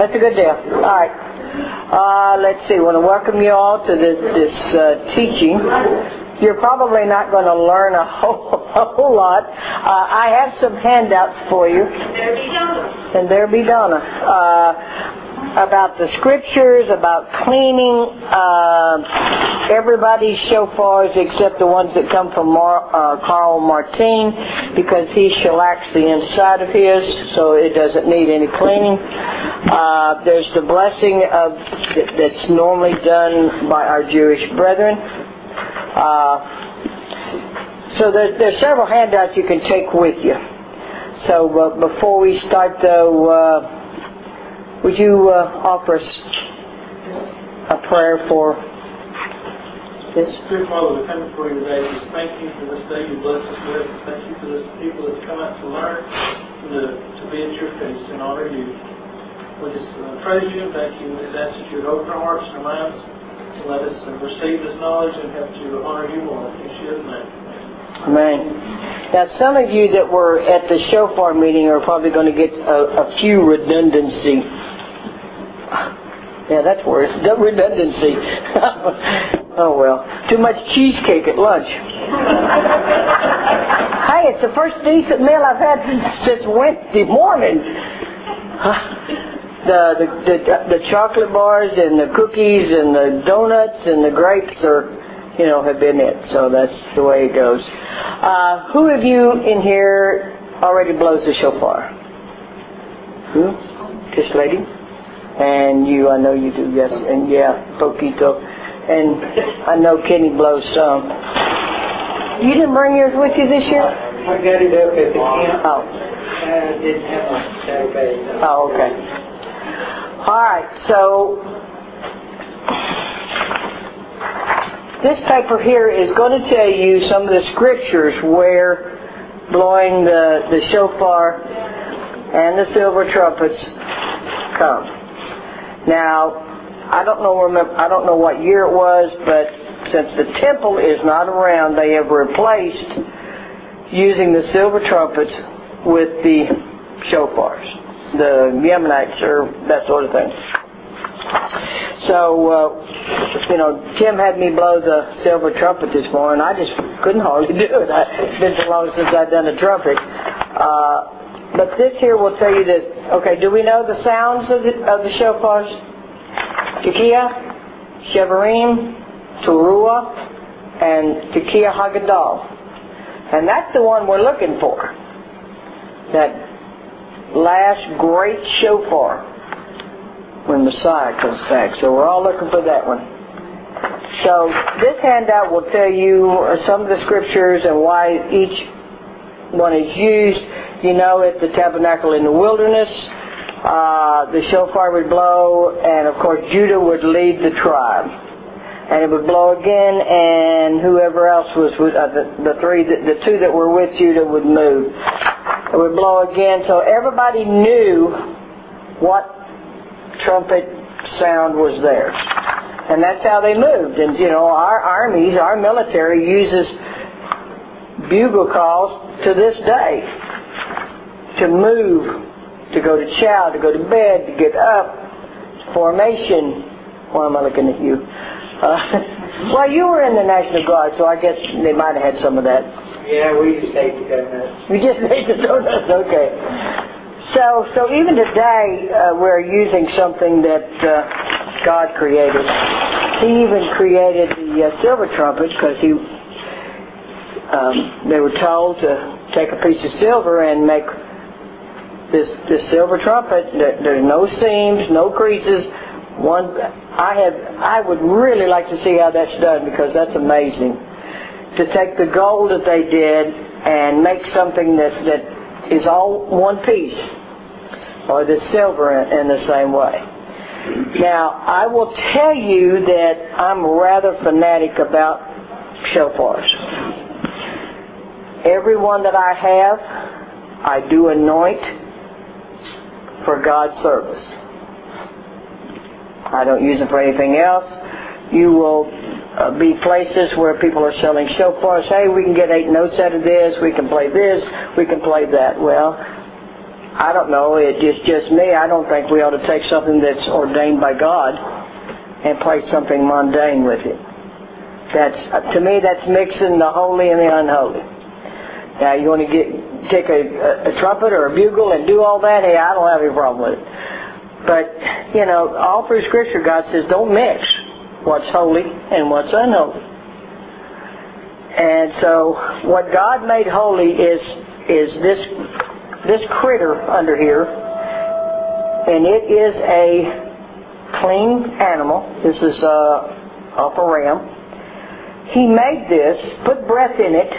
That's a good deal. All right. Let's see. I want to welcome you all to this teaching. You're probably not going to learn a whole lot. I have some handouts for you. And there be Donna. About the scriptures, about cleaning everybody's shofars except the ones that come from Carl Martin, because he shellacs the inside of his, so it doesn't need any cleaning. There's the blessing that's normally done by our Jewish brethren. So there's several handouts you can take with you. So before we start, though, would you offer us a prayer for this? Dear Father, we come before you today. Just thank you for this day you blessed us with. Thank you for this people that come out to learn and to be at your feast and honor you. We just praise you and thank you. We just ask that you would open our hearts and our minds and let us receive this knowledge and have to honor you more. In Yeshua's name. Amen. Now, some of you that were at the shofar meeting are probably going to get a few redundancy. Yeah, that's worse. Redundancy. Oh, well. Too much cheesecake at lunch. Hey, it's the first decent meal I've had since Wednesday morning. The chocolate bars and the cookies and the donuts and the grapes have been it. So that's the way it goes. Who of you in here already blows the shofar? Who? This lady? And you, I know you do, yes. And yeah, poquito. And I know Kenny blows some. You didn't bring yours with you this year? I got it up at the camp. Oh. I didn't have my saddlebag. Oh, okay. Alright, so this paper here is going to tell you some of the scriptures where blowing the shofar and the silver trumpets come. Now, I don't know what year it was, but since the temple is not around, they have replaced using the silver trumpets with the shofars, the Yemenites or that sort of thing. So, Tim had me blow the silver trumpet this morning. I just couldn't hardly do it. It's been so long since I've done a trumpet. But this here will tell you that, okay, do we know the sounds of the shofars? Tekiah, Shevarim, Teruah, and Tekiah Hagadol. And that's the one we're looking for. That last great shofar when Messiah comes back. So we're all looking for that one. So this handout will tell you some of the scriptures and why each one is used. At the tabernacle in the wilderness, the shofar would blow, and of course Judah would lead the tribe. And it would blow again, and whoever else was with the two that were with Judah would move. It would blow again, so everybody knew what trumpet sound was there. And that's how they moved. And our armies, our military uses bugle calls to this day. To move, to go to chow, to go to bed, to get up, formation. Why am I looking at you? Well, you were in the National Guard, so I guess they might have had some of that. Yeah, we just ate the donuts. We just ate the donuts, okay. So even today, we're using something that God created. He even created the silver trumpet because they were told to take a piece of silver and make this silver trumpet. There's no seams, no creases. I would really like to see how that's done, because that's amazing. To take the gold that they did and make something that is all one piece, or the silver in the same way. Now, I will tell you that I'm rather fanatic about shofars. Every one that I have, I do anoint for God's service. I don't use them for anything else. You will be places where people are selling shofars. Hey, we can get 8 notes out of this, we can play this, we can play that. Well, I don't know, it's just me. I don't think we ought to take something that's ordained by God and place something mundane with it. To me, that's mixing the holy and the unholy. Now, you want to take a trumpet or a bugle and do all that? Hey, I don't have any problem with it. But, all through Scripture, God says, don't mix what's holy and what's unholy. And so, what God made holy is this critter under here, and it is a clean animal. This is off a ram. He made this, put breath in it.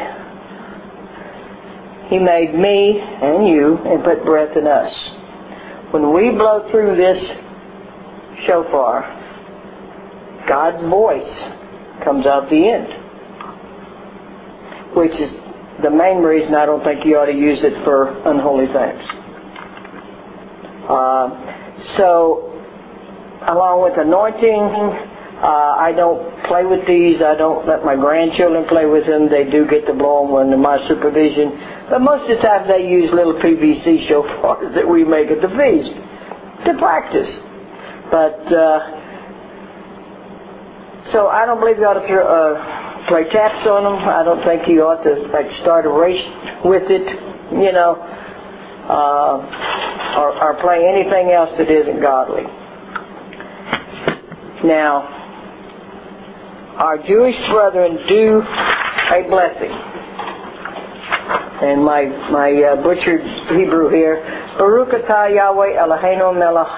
He made me and you and put breath in us. When we blow through this shofar, God's voice comes out the end, which is the main reason I don't think you ought to use it for unholy things. So, along with anointing, I don't play with these. I don't let my grandchildren play with them. They do get to blow them under my supervision. But most of the time they use little PVC shofars that we make at the feast to practice. But, so I don't believe you ought to play taps on them. I don't think you ought to start a race with it, or play anything else that isn't godly. Now, our Jewish brethren do a blessing, and my butchered Hebrew here, Baruch atah Yahweh Eloheinu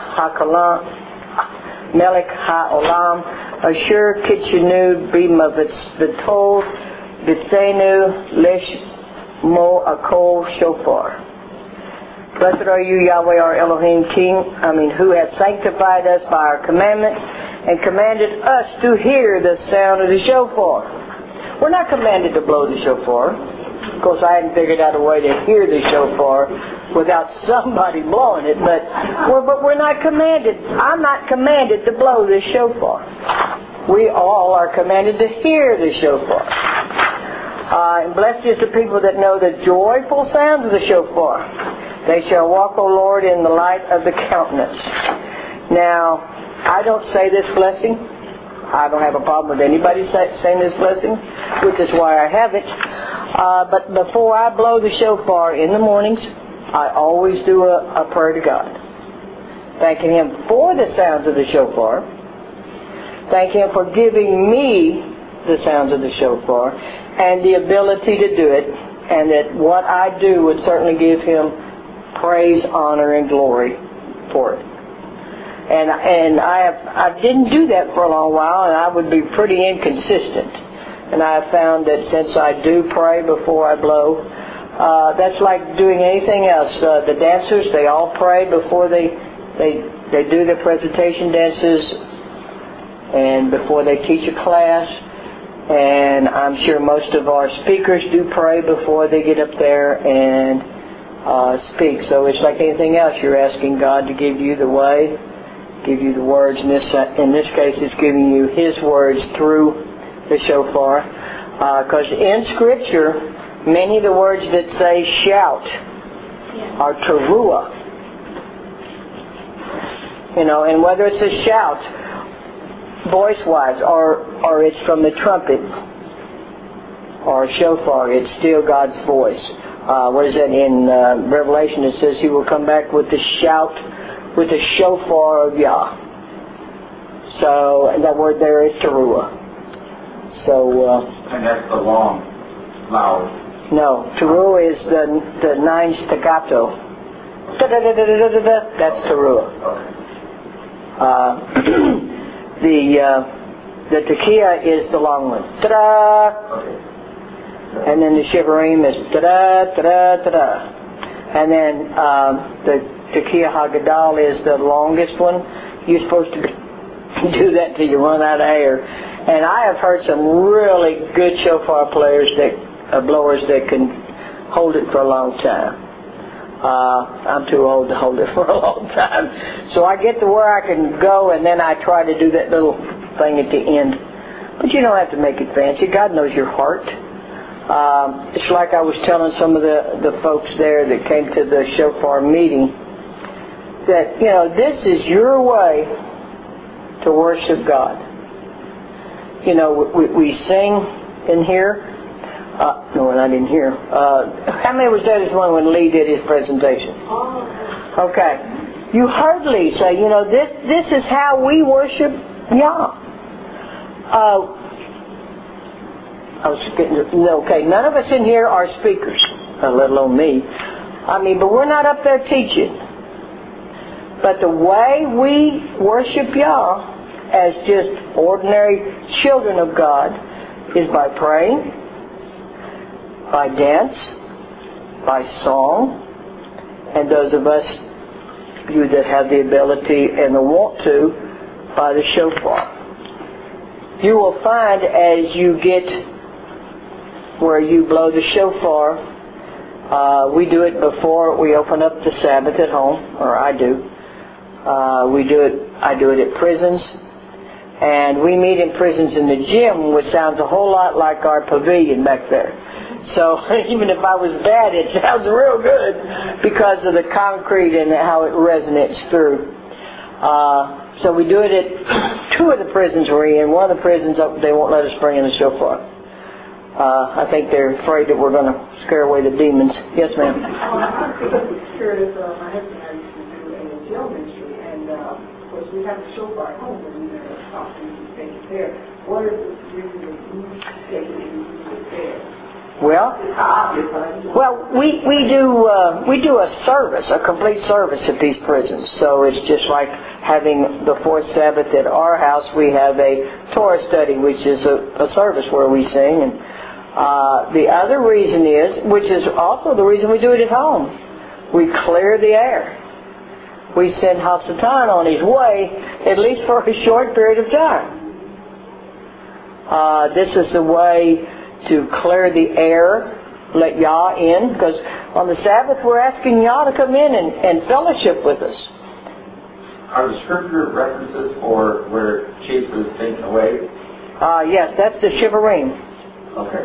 melech ha'olam asher kitchenu bima v'tol b'tzenu leshmo akol shofar. Blessed are you, Yahweh, our Elohim, who has sanctified us by our commandment and commanded us to hear the sound of the shofar. We're not commanded to blow the shofar. Of course, I hadn't figured out a way to hear the shofar without somebody blowing it, but we're not commanded. I'm not commanded to blow the shofar. We all are commanded to hear the shofar. And blessed is the people that know the joyful sounds of the shofar. They shall walk, O Lord, in the light of the countenance. Now, I don't say this blessing. I don't have a problem with anybody saying this blessing, which is why I have it. But before I blow the shofar in the mornings, I always do a prayer to God, thanking Him for the sounds of the shofar, thanking Him for giving me the sounds of the shofar and the ability to do it, and that what I do would certainly give Him praise, honor, and glory for it. And I didn't do that for a long while, and I would be pretty inconsistent. And I have found that since I do pray before I blow, that's like doing anything else. The dancers, they all pray before they do their presentation dances and before they teach a class. And I'm sure most of our speakers do pray before they get up there and speak. So it's like anything else. You're asking God to give you the way, give you the words. In this case, it's giving you His words through the shofar. Because in Scripture, many of the words that say shout are teruah. And whether it's a shout, voice-wise, or it's from the trumpet or shofar, it's still God's voice. What is that in Revelation? It says He will come back with the shout, with the shofar of Yah. So, and that word there is teruah. So, and that's the long, loud. No, teruah is the 9 staccato. That's teruah. The tekiah is the long one. Ta-da! And then the shivarim is ta-da, ta-da, ta-da. And then the tekiah hagadal is the longest one. You're supposed to do that till you run out of air. And I have heard some really good shofar players, blowers that can hold it for a long time. I'm too old to hold it for a long time. So I get to where I can go, and then I try to do that little thing at the end. But you don't have to make it fancy. God knows your heart. It's like I was telling some of the folks there that came to the shofar meeting that, this is your way to worship God. We sing in here. No, not in here. How many was there this morning when Lee did his presentation? Okay. You heard Lee say, this is how we worship Yah. None of us in here are speakers, let alone me. But we're not up there teaching. But the way we worship Yah as just ordinary children of God is by praying, by dance, by song, and those of us, you that have the ability and the want to, by the shofar. You will find as you get where you blow the shofar, we do it before we open up the Sabbath at home, or I do. I do it at prisons. And we meet in prisons in the gym, which sounds a whole lot like our pavilion back there. So even if I was bad, it sounds real good because of the concrete and how it resonates through. So we do it at two of the prisons we're in. One of the prisons, they won't let us bring in the shofar. I think they're afraid that we're going to scare away the demons. Yes, ma'am. I'm curious. My husband and I used to do a jail ministry, and of course we have the shofar at home, but we never talk to you take it there. What is the reason that you take it and use it there? Well, we do a service, a complete service at these prisons. So it's just like having the fourth Sabbath at our house. We have a Torah study, which is a service where we sing. And the other reason is, which is also the reason we do it at home, we clear the air. We send Hasatan on his way, at least for a short period of time. This is the way to clear the air, let Yah in, because on the Sabbath we're asking Yah to come in and fellowship with us. Are the scripture references for where chief is taken away? Yes, that's the Shivarim. Okay.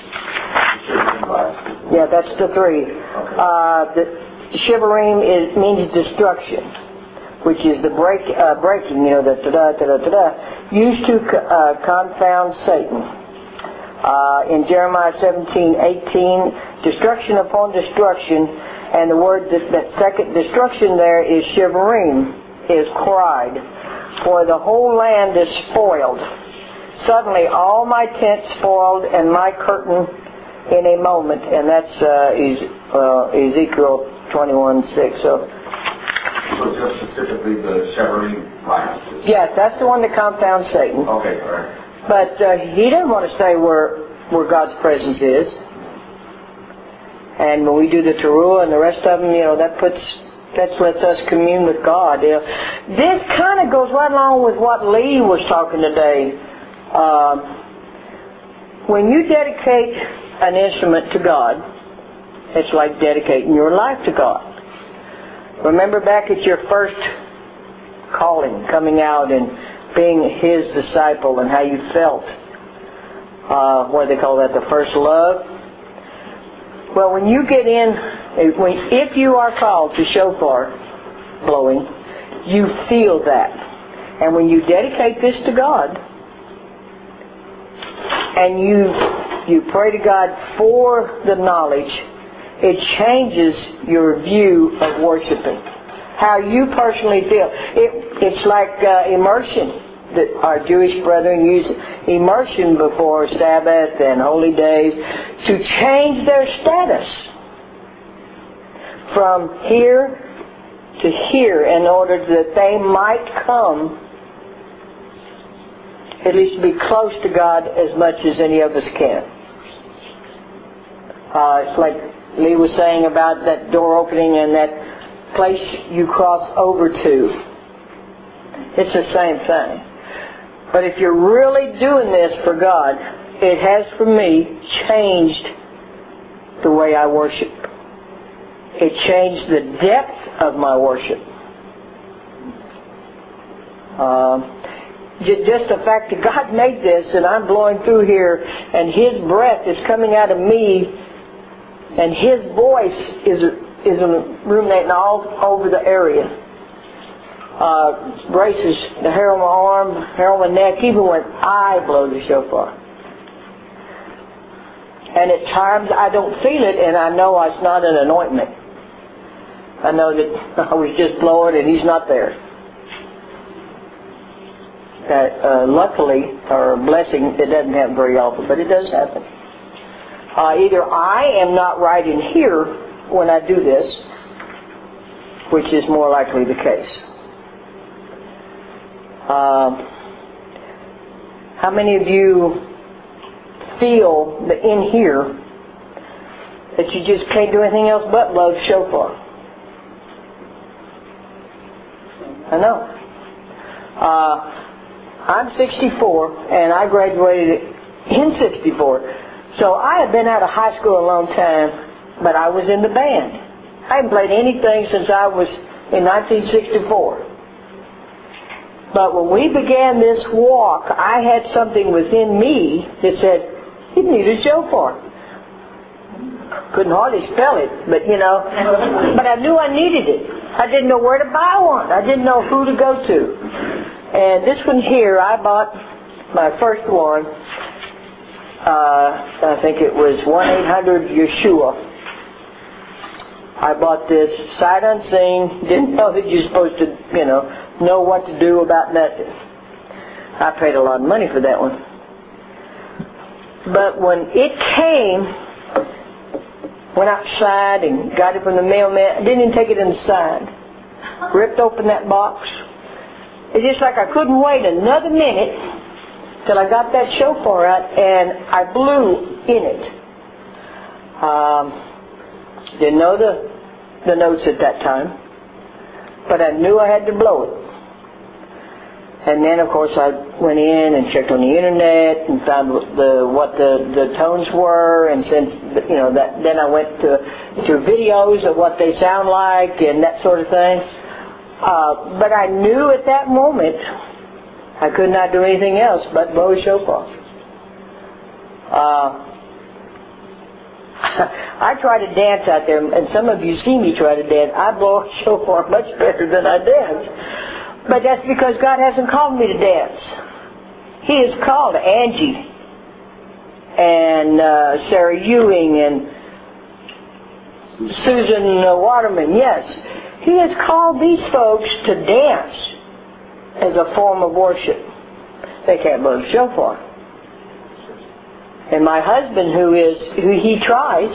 Yeah, that's the three. Okay. The Shivarim means destruction, which is the breaking, the da-da-da-da-da-da, used to confound Satan. In Jeremiah 17:18, destruction upon destruction, and the word that second destruction there is Shivarim, is cried, for the whole land is spoiled. Suddenly all my tents spoiled and my curtain in a moment, and that's Ezekiel 21:6. So just specifically the Shivarim line. Yes, that's the one that confounds Satan. Okay, all right. But he doesn't want to say where God's presence is. And when we do the Teruah and the rest of them, that lets us commune with God. This kind of goes right along with what Lee was talking today. When you dedicate an instrument to God, it's like dedicating your life to God. Remember back at your first calling, coming out and being His disciple, and how you felt. What do they call that? The first love. Well, when you get in, if you are called to shofar blowing, you feel that. And when you dedicate this to God, and you pray to God for the knowledge, it changes your view of worshiping. How you personally feel. It's like immersion. That our Jewish brethren use immersion before Sabbath and holy days to change their status from here to here in order that they might come, at least be close to God as much as any of us can. It's like Lee was saying about that door opening and that place you cross over to. It's the same thing. But if you're really doing this for God, it has for me changed the way I worship. It changed the depth of my worship. just the fact that God made this and I'm blowing through here and His breath is coming out of me and His voice is ruminating all over the area. Braces, the hair on my arm, hair on my neck, even when I blow the shofar. And at times I don't feel it and I know it's not an anointment. I know that I was just blowing and He's not there. Luckily, or blessing, it doesn't happen very often, but it does happen. Either I am not right in here when I do this, which is more likely the case. How many of you feel that in here that you just can't do anything else but blow the shofar? I know. I'm 64 and I graduated in 64. So I had been out of high school a long time, but I was in the band. I hadn't played anything since I was in 1964. But when we began this walk, I had something within me that said, you need a shofar. Couldn't hardly spell it, but but I knew I needed it. I didn't know where to buy one. I didn't know who to go to. And this one here, I bought my first one. I think it was 1-800-YESHUA. I bought this sight unseen. Didn't know that you're supposed to, know what to do about nothing. I paid a lot of money for that one. But when it came, went outside and got it from the mailman, didn't even take it inside. Ripped open that box. It's just like I couldn't wait another minute till I got that shofar out and I blew in it. Didn't know the notes at that time, but I knew I had to blow it. And then, of course, I went in and checked on the internet and found what the tones were, and then I went to videos of what they sound like and that sort of thing. But I knew at that moment I could not do anything else but blow a shofar. I try to dance out there, and some of you see me try to dance. I blow a shofar much better than I dance. But that's because God hasn't called me to dance. He has called Angie and Sarah Ewing and Susan Waterman. Yes, He has called these folks to dance as a form of worship. They can't blow the shofar. And my husband, who he tries,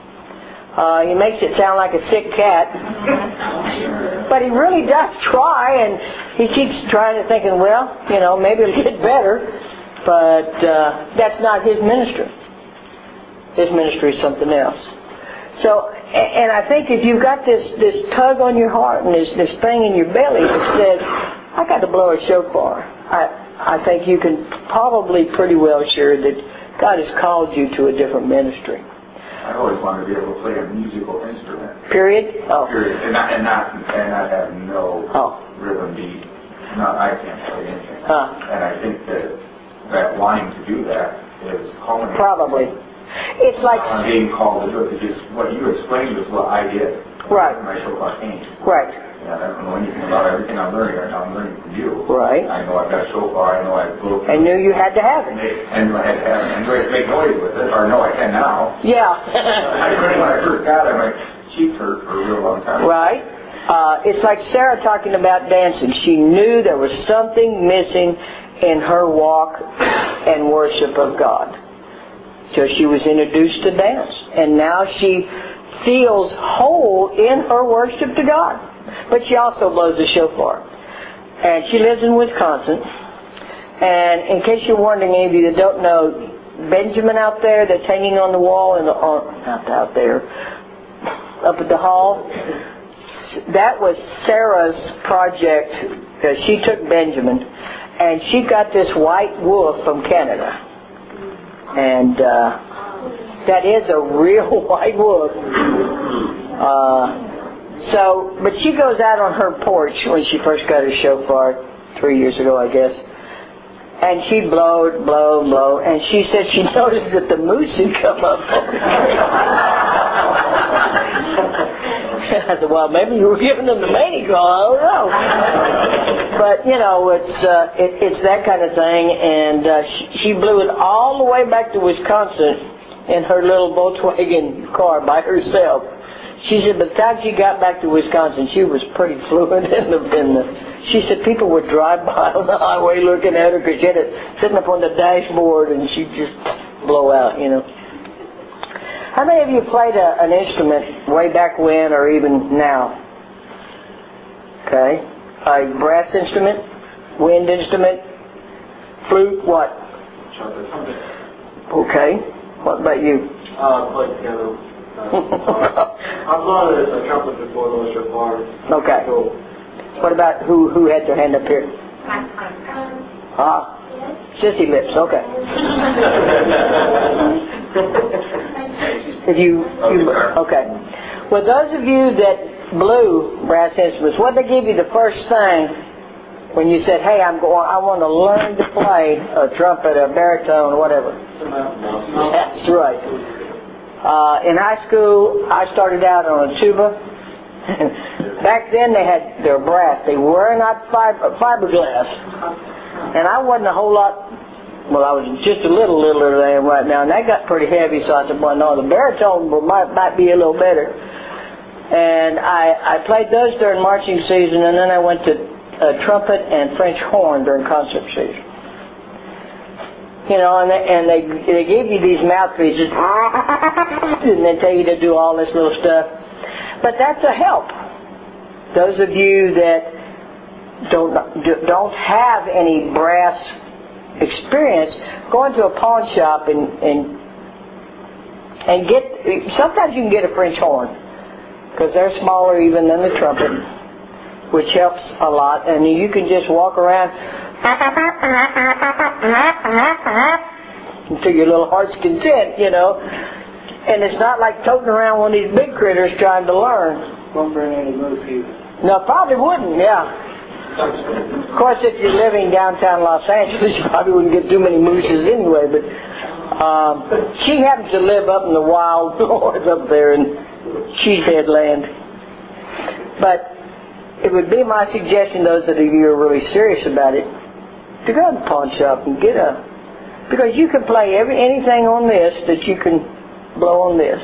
he makes it sound like a sick cat, but he really does try, and he keeps trying to thinking, well, maybe it'll get better, but that's not his ministry. His ministry is something else. So, and I think if you've got this tug on your heart and this thing in your belly that says, I got to blow a shofar, I think you can probably pretty well sure that God has called you to a different ministry. I always wanted to be able to play a musical instrument. Period? Oh. Period. And not have no rhythm beat. I can't play anything. And I think that wanting to do that is calling. Probably. It's like I'm being called to do it. Because what you explained is what I did. Right. My shofar came. Right. Yeah, I don't know anything about everything I'm learning right now. I'm learning from you. Right. I know I've got a shofar. I know I've broken. I knew you had to have it. I knew I had to have it. I knew I had to make noise with it. Or no, I can now. Yeah. I remember when I first got it, my cheeks hurt for a real long time. Right. It's like Sarah talking about dancing. She knew there was something missing in her walk and worship of God. So she was introduced to dance. And now she feels whole in her worship to God. But she also blows the shofar. And she lives in Wisconsin. And in case you're wondering, any of you that don't know, Benjamin out there that's hanging on the wall, not out there, up at the hall, that was Sarah's project. She took Benjamin, and she got this white wolf from Canada. And that is a real white wolf. But she goes out on her porch when she first got her shofar 3 years ago, I guess. And she'd blow, and she said she noticed that the moose had come up. I said, well, maybe you were giving them the mating call, I don't know. But, you know, it's that kind of thing, and she blew it all the way back to Wisconsin in her little Volkswagen car by herself. She said by the time she got back to Wisconsin, she was pretty fluent in the she said people would drive by on the highway looking at her because she had it sitting up on the dashboard and she'd just blow out, you know. How many of you played an instrument way back when or even now? Okay. A brass instrument? Wind instrument? Flute? What? Trumpet. Okay. What about you? Played piano. I've learned a trumpet before, though, so far. Okay. Cool. What about who had their hand up here? Sissy lips, okay. Okay. Well, those of you that blew brass instruments, what did they give you the first thing when you said, hey, I want to learn to play a trumpet, a baritone, whatever? That's right. In high school, I started out on a tuba. Back then they had their brass. They were not fiberglass. And I wasn't a whole lot, well, I was just a little littler than right now, and that got pretty heavy, so I said, well, no, the baritone might be a little better. And I played those during marching season, and then I went to trumpet and French horn during concert season. You know, and they give you these mouthpieces, and they tell you to do all this little stuff. But that's a help. Those of you that don't have any brass experience, go into a pawn shop and get. Sometimes you can get a French horn because they're smaller even than the trumpet, which helps a lot. And you can just walk around to your little heart's content, you know. And it's not like toting around one of these big critters trying to learn. Won't bring any moose either. No, probably wouldn't, yeah. Of course, if you're living downtown Los Angeles, you probably wouldn't get too many mooses anyway, but she happens to live up in the wild north up there in Cheesehead land. But it would be my suggestion, those of you who are really serious about it, to go to the pawn shop and get because you can play anything on this that you can blow on this.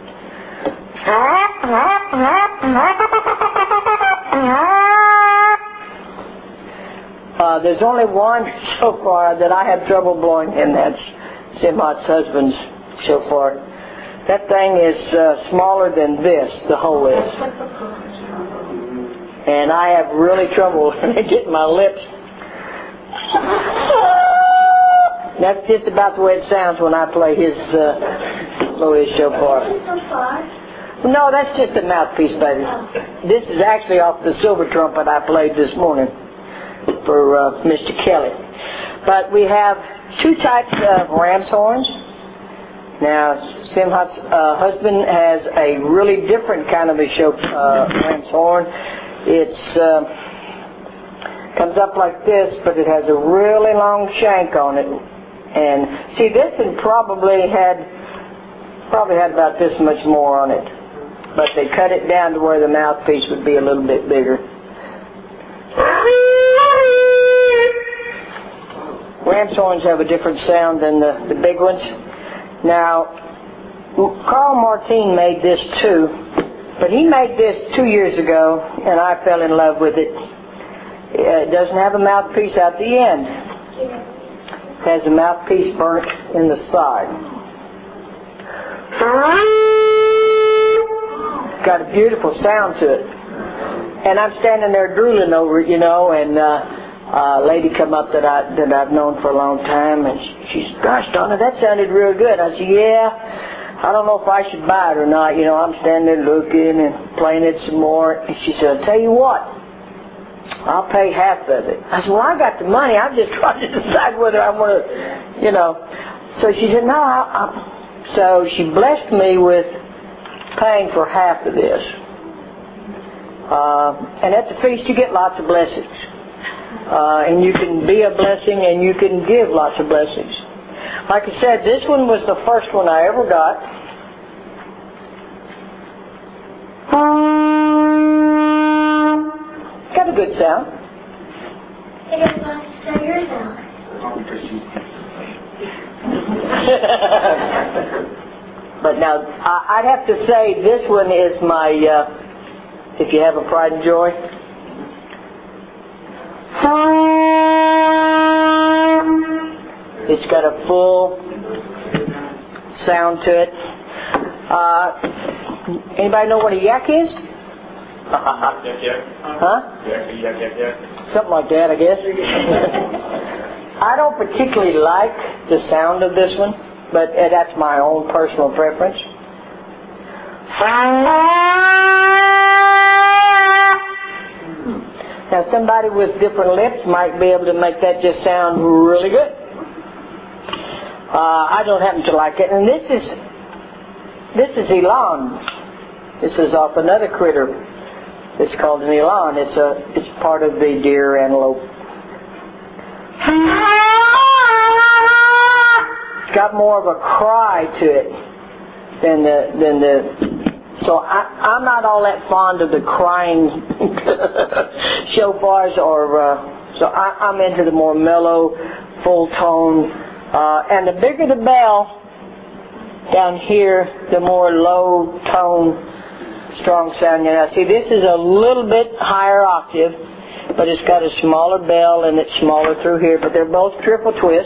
There's only one shofar that I have trouble blowing, and that's Simhat's husband's shofar. That thing is smaller than this, the hole is. And I have really trouble getting my lips. That's just about the way it sounds when I play his shofar. No, that's just a mouthpiece, baby. This is actually off the silver trumpet I played this morning for Mr. Kelly. But we have two types of ram's horns. Now, Simhat's husband has a really different kind of a ram's horn. It comes up like this, but it has a really long shank on it. And see, this one probably had about this much more on it. But they cut it down to where the mouthpiece would be a little bit bigger. Ram's horns have a different sound than the big ones. Now, Carl Martin made this too, but he made this 2 years ago, and I fell in love with it. It doesn't have a mouthpiece at the end. It has a mouthpiece burnt in the side. It's got a beautiful sound to it. And I'm standing there drooling over it, you know, and a lady come up that I've known for a long time, and she said, gosh, Donna, that sounded real good. I said, yeah, I don't know if I should buy it or not. You know, I'm standing there looking and playing it some more. And she said, I'll tell you what, I'll pay half of it. I said, well, I got the money. I'm just trying to decide whether I want to, you know. So she said, no, so she blessed me with paying for half of this. And at the feast, you get lots of blessings. And you can be a blessing and you can give lots of blessings. Like I said, this one was the first one I ever got. Got a good sound. It is nice to hear your sound. But now, I'd have to say this one is my, if you have a pride and joy. It's got a full sound to it. Anybody know what a yak is? Huh? Something like that, I guess. I don't particularly like the sound of this one, but that's my own personal preference. Now, somebody with different lips might be able to make that just sound really good. I don't happen to like it. And this is elan. This is off another critter. It's called an elan. It's part of the deer antelope. It's got more of a cry to it than the. So I'm not all that fond of the crying shofars, so I'm into the more mellow, full tone, and the bigger the bell down here, the more low tone, strong sound. See, this is a little bit higher octave, but it's got a smaller bell and it's smaller through here. But they're both triple twist.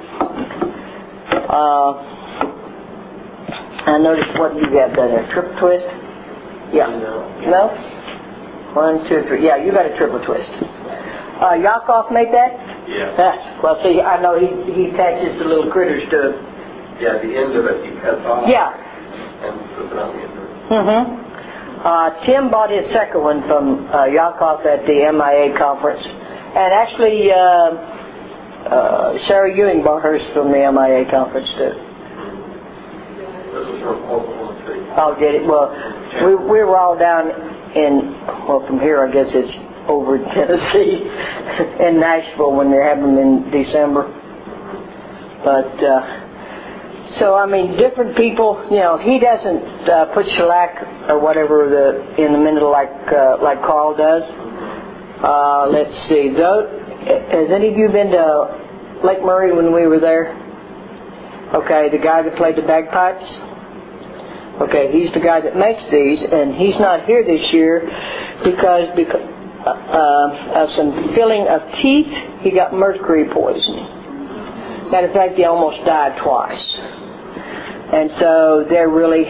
I noticed what you got down there. Triple twist? Yeah. No? 1, 2, 3. Yeah, you got a triple twist. Yakov made that? Yeah. Well, see, I know he attaches the little critters to it. Yeah, the end of it he cuts off. Yeah. And puts it on the end of it. Tim bought his second one from Yakov at the MIA conference. And actually, Sarah Ewing bought hers from the MIA conference too. This is from Oklahoma City. Oh, did it? Well, we were all down from here, I guess it's over in Tennessee, in Nashville when they're having them in December. But, so, I mean, different people, he doesn't put shellac or whatever in the middle like Carl does. Let's see. Has any of you been to Lake Murray when we were there? Okay, the guy that played the bagpipes? Okay, he's the guy that makes these, and he's not here this year because of some filling of teeth. He got mercury poisoning. Matter of fact, he almost died twice. And so they're really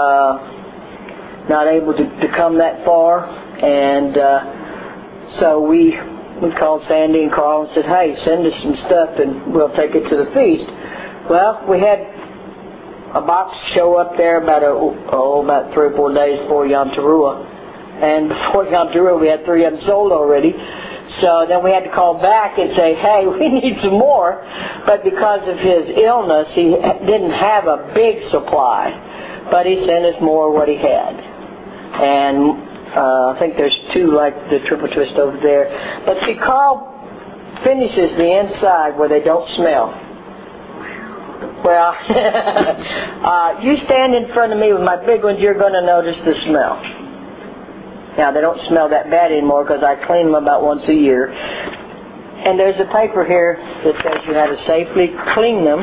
not able to come that far. And so we called Sandy and Carl and said, hey, send us some stuff and we'll take it to the feast. Well, we had a box show up there about 3 or 4 days before Yom Teruah. And before Yom Teruah, we had 3 of them sold already. So then we had to call back and say, hey, we need some more. But because of his illness, he didn't have a big supply. But he sent us more what he had. And I think there's 2 like the triple twist over there. But see, Carl finishes the inside where they don't smell. Well, you stand in front of me with my big ones, you're going to notice the smell. Now, they don't smell that bad anymore because I clean them about once a year. And there's a paper here that says you how to safely clean them.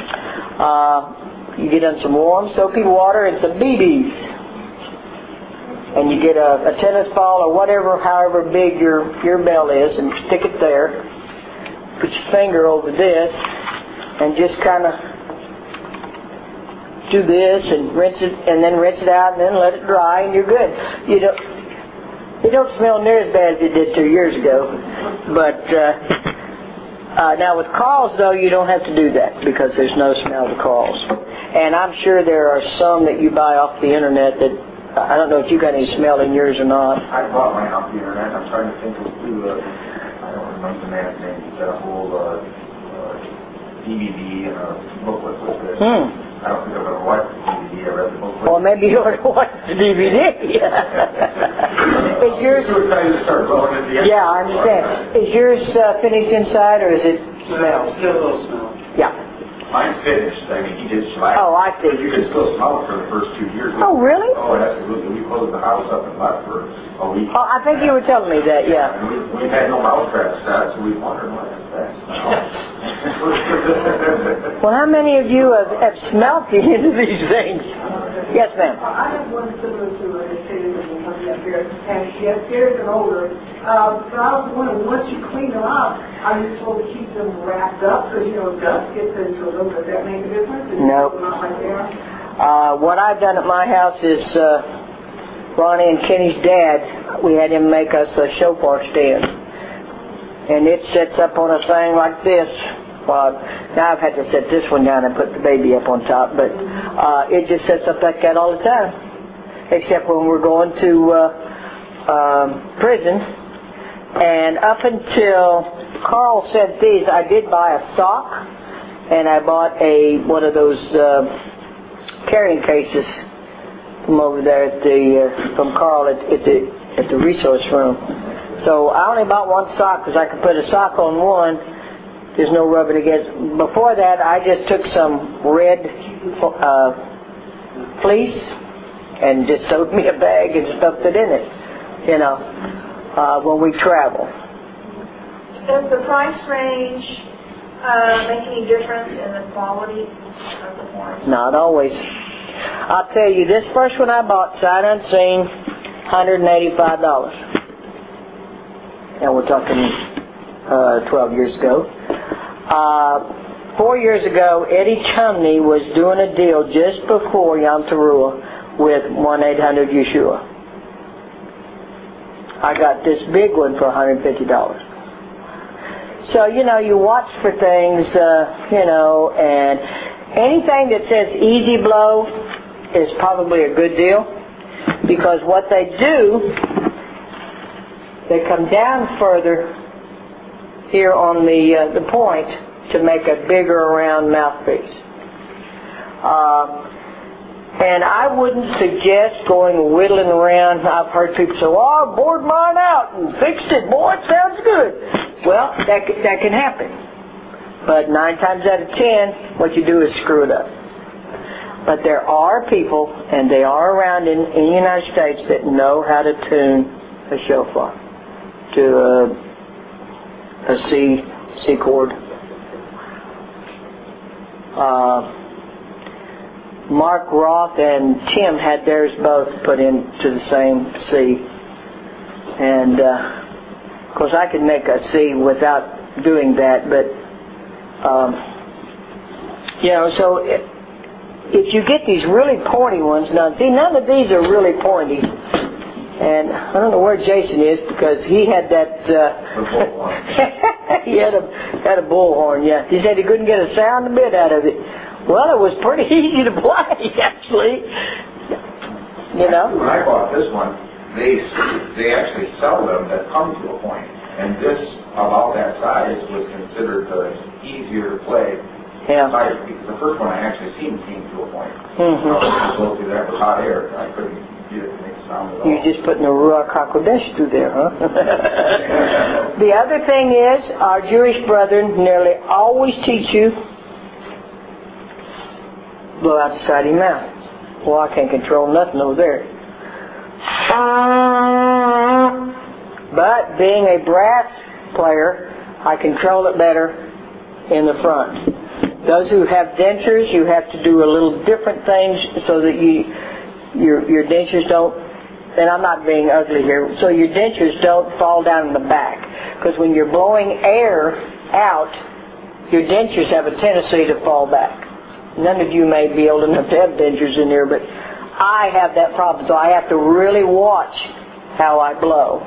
You get in some warm, soapy water and some BBs. And you get a tennis ball or whatever, however big your bell is, and stick it there. Put your finger over this and just kind of do this and rinse it, and then rinse it out, and then let it dry, and you're good. It don't smell near as bad as it did 2 years ago. But now with Carl's, though, you don't have to do that because there's no smell to Carl's. And I'm sure there are some that you buy off the internet that I don't know if you got any smell in yours or not. I bought mine off the internet. I'm trying to think of who. I don't remember the man's name. He's got a whole DVD and a booklet with it. I don't think I've ever watched the DVD. I read the booklet. Well, maybe you ought to watch the DVD. Is yours? Yeah, I understand. Is yours finished inside, or is it smell? Still a little smell. Yeah. Mine's finished. I mean, he did slack. Oh, I see. You could still smell it for the first 2 years. Oh, really? Oh, absolutely. We closed the house up and left for a week. Oh, I think you were telling me that, yeah. And we had no mouse traps set, so we wondered what is that smell. Well, how many of you have smelt into these things? Yes, ma'am. I have one similar to it. They say this is something up there. And yes, there is an odor. But I was wondering, once you clean them up, are you supposed to keep them wrapped up? Because, dust gets into them. Does that make a difference? No. Not like they are? What I've done at my house is, Ronnie and Kenny's dad, we had him make us a shofar stand. And it sets up on a thing like this. Now I've had to set this one down and put the baby up on top, but it just sets up like that all the time. Except when we're going to prison. And up until Carl sent these, I did buy a sock, and I bought one of those carrying cases from over there from Carl at the resource room. So I only bought one sock because I could put a sock on one. There's no rubbing against. Before that, I just took some red fleece and just sewed me a bag and stuffed it in it, when we travel. Does the price range make any difference in the quality of the horn? Not always. I'll tell you, this first one I bought, sight unseen, $185. And we're talking 12 years ago. 4 years ago, Eddie Chumney was doing a deal just before Yom Teruah with 1-800-YESHUA. I got this big one for $150. So, you watch for things, and anything that says easy blow is probably a good deal, because what they do, they come down further here on the point to make a bigger round mouthpiece. And I wouldn't suggest going whittling around. I've heard people say, "Oh, I bored mine out and fixed it. Boy, it sounds good." Well, that can happen. But 9 times out of 10, what you do is screw it up. But there are people, and they are around in the United States, that know how to tune a shofar to a C chord. Mark Roth and Tim had theirs both put into the same C. And, of course, I could make a C without doing that, but, so if you get these really pointy ones, none of these are really pointy. And I don't know where Jason is, because he had that, he had a bullhorn, yeah. He said he couldn't get a sound a bit out of it. Well, it was pretty easy to play, actually. When I bought this one, they actually sell them that come to a point. And this, about that size, was considered the easier to play. Yeah. Because the first one I actually seen came to a point. I was go through that with hot air. I couldn't get it to make a sound at all. You're just putting a Ruach HaKodesh through there, huh? The other thing is, our Jewish brethren nearly always teach you blow out the side of your mouth. Well, I can't control nothing over there. But being a brass player, I control it better in the front. Those who have dentures, you have to do a little different things so that your dentures don't, and I'm not being ugly here, so your dentures don't fall down in the back. Because when you're blowing air out, your dentures have a tendency to fall back. None of you may be old enough to have dentures in there, but I have that problem, so I have to really watch how I blow.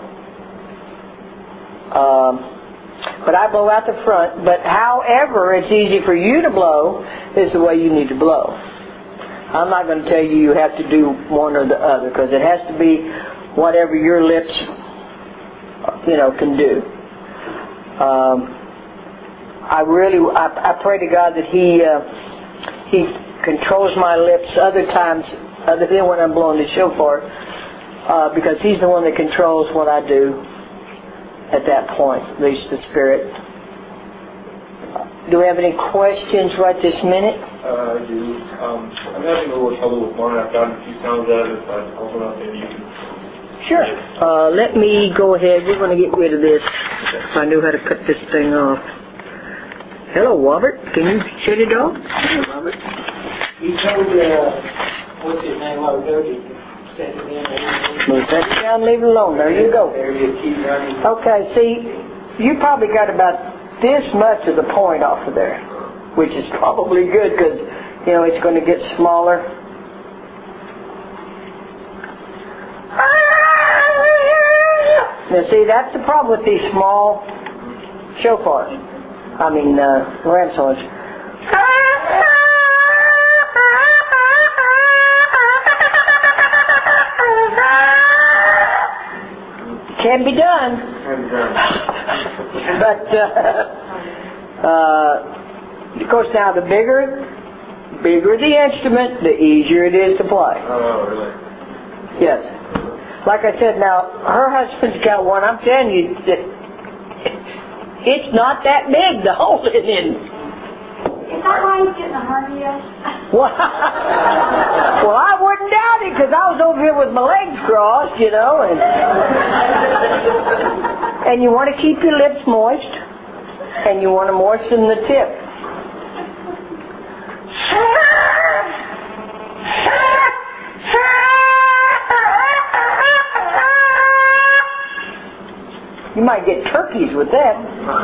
But I blow out the front, but however it's easy for you to blow is the way you need to blow. I'm not going to tell you have to do one or the other, because it has to be whatever your lips, can do. I pray to God that He controls my lips other times other than when I'm blowing the shofar, because He's the one that controls what I do at that point, at least the Spirit. Do we have any questions right this minute? I do. I'm having a little trouble with one. I've gotten a few sounds out of it, but I hope not maybe you can... Sure. Let me go ahead. We're going to get rid of this. If I knew how to cut this thing off. Hello, Robert. Can you shut it off? Hello, Robert. You told, what's his name, Doty, set it in there. Well, set it down, leave it alone. There you go. There you keep running. Okay, see, you probably got about this much of the point off of there, which is probably good because, you know, it's going to get smaller. Now, see, that's the problem with these small shofars. I mean, ram's horns. Can be done. But, of course, now the bigger the instrument, the easier it is to play. Oh, really? Yes. Like I said, now, her husband's got one. I'm telling you, it's not that big to hold it in. Is that why he's getting a hernia? Well, I wouldn't doubt it, because I was over here with my legs crossed, you know, and you want to keep your lips moist, and you want to moisten the tip. You might get turkeys with that.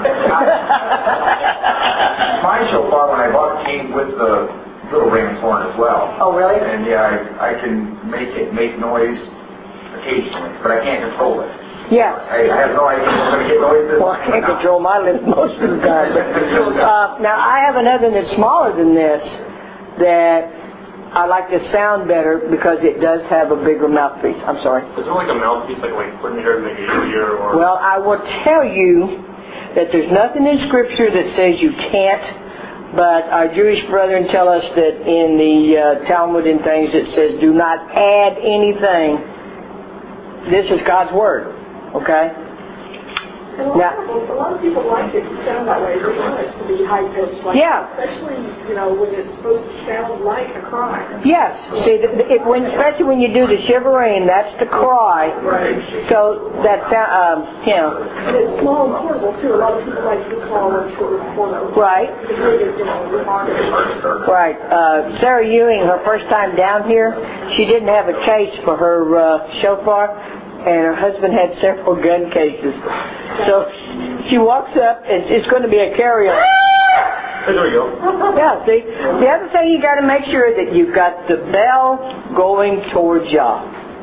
My shofar, when I bought it, came with the little ram's horn as well. Oh, really? And yeah, I can make it make noise occasionally, but I can't control it. Yeah. I have no idea if I'm going to get noises. Well, I can't control my lips most of the time. Now, I have another that's smaller than this that I like to sound better because it does have a bigger mouthpiece. I'm sorry. Is it like a mouthpiece, like putting your hair in your ear, or... Well, I will tell you that there's nothing in Scripture that says you can't, but our Jewish brethren tell us that in the Talmud and things it says do not add anything. This is God's Word, okay? And Now, a lot of people like it to sound that way. They want it to be high-pitched like yeah. that, especially, you know, when it's supposed to sound like a cry. Yes. See, especially when you do the shivering, that's the cry. Right. So that sound, you know. And it's small and portable, too. A lot of people like the small and portable. Right. The biggest, you know, remarkable. Right. Sarah Ewing, her first time down here, she didn't have a case for her shofar, and her husband had several gun cases. So she walks up, and it's going to be a carry-on. There we go. Yeah, see? The other thing, you got to make sure that you've got the bell going towards Yah.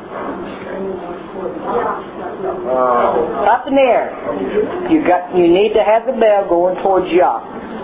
Up in the air. You need to have the bell going towards Yah.